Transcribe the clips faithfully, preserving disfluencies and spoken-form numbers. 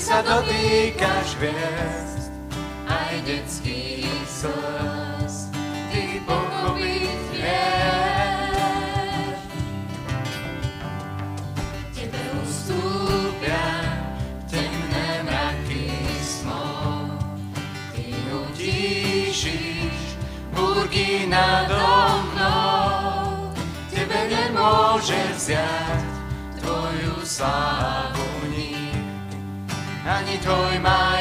sa dotýkaš hviezd, aj detských slz, ty pochopiť vieš. Tebe ustúpia temné mraky snov, ty utíšiš búrky nado mnou. Tebe nemôže vziať tvoju slávu nik, ani tvoj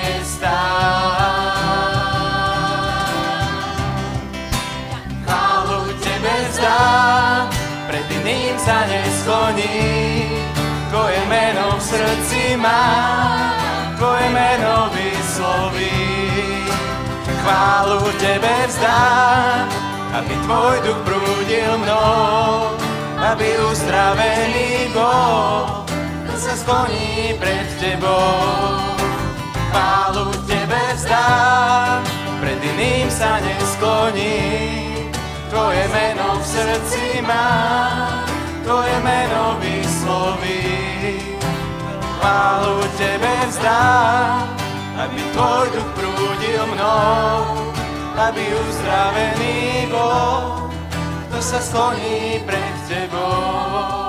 majestát. Chválu tebe vzdám, pred iným sa neskloním, tvoje meno v srdci mám, tvoje meno vyslovím. Chválu tebe vzdám, aby tvoj duch prúdil mnou, aby uzdravený bol, kto sa skloní pred tebou. Chválu tebe vzdám, pred iným sa neskloním, tvoje meno v srdci mám, tvoje meno vyslovím. Chválu tebe vzdám, aby tvoj duch prúdil mnou, aby uzdravený bol, kto sa skloní pred tebou.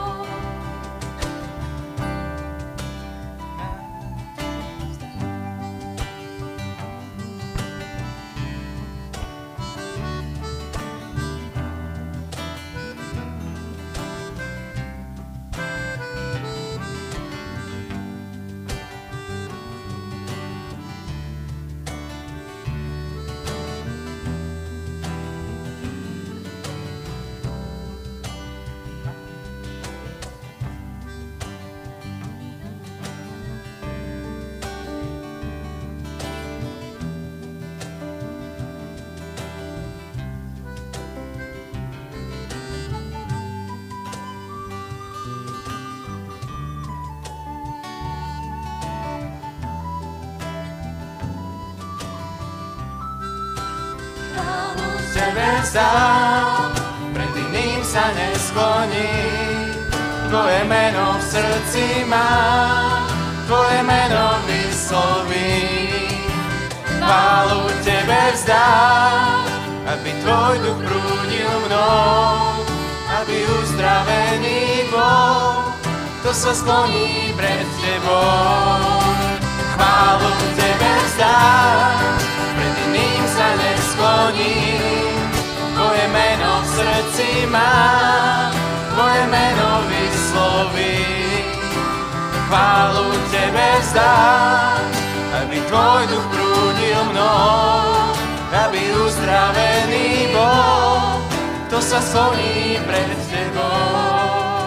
Tebe vzdám, pred iným sa neskloním, tvoje meno v srdci mám, tvoje meno vyslovím. Chválu tebe vzdám, aby tvoj duch prúdil mnou, aby uzdravený bol, kto sa skloní pred tebou. Chválu tebe vzdám, pred iným sa neskloním, tvoje meno v srdci mám, tvoje meno vyslovím. Chválu tebe vzdám, aby tvoj duch prúdil mnou, aby uzdravený bol, kto sa skloní pred tebou.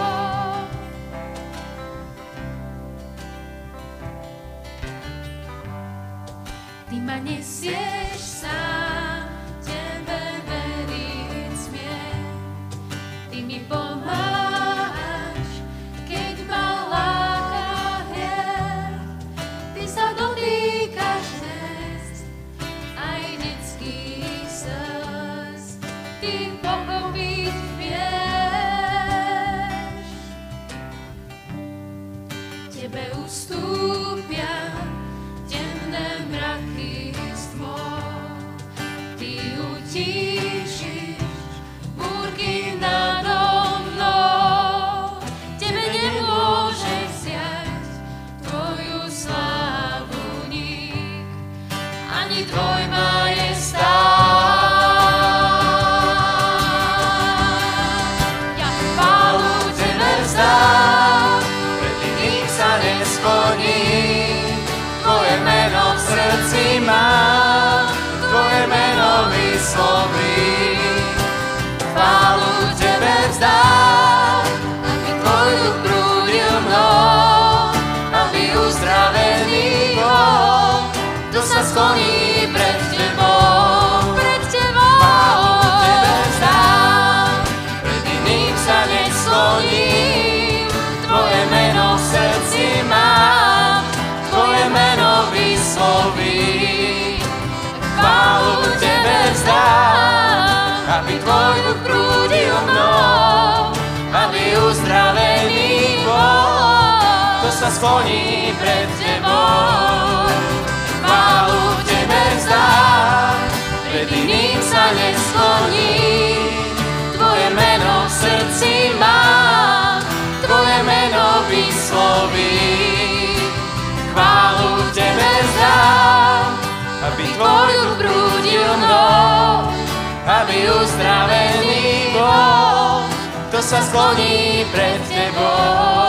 Ty ma nesieš sám, tebe veriť smiem. Ty mi pomáhaš, keď ma láka hnev. Ty sa dotýkaš hviezd, aj detských slz, ty pochopiť vieš. Tebe ustúpia temné mraky stmov, ty utíšiš búrky nado mnou. Tebe nemôže vziať tvoju slávu nik, ani tvoj majestát. Ja chválu tebe vzdám, pred iným sa neskloním, tvoje meno v srdci mám, tvoje meno vyslovím. Chválu tebe vzdám, aby tvoj duch prúdil mnou, aby uzdravený bol, kto sa skloní pred tebou. Pred tebou. Chválu tebe vzdám, pred iným sa neskloním, tvoje meno v srdci mám, tvoje meno vyslovím. Chválu tebe vzdám, aby tvoj duch prúdil mnou, aby uzdravený bol, kto sa skloní pred tebou. Chválu tebe vzdám, pred iným sa neskloní. Tvoje meno v srdci mám, tvoje meno vysloví. Chválu tebe vzdám, aby tvoj duch prúdil mnou, aby uzdravený bol, kto sa skloní pred tebou.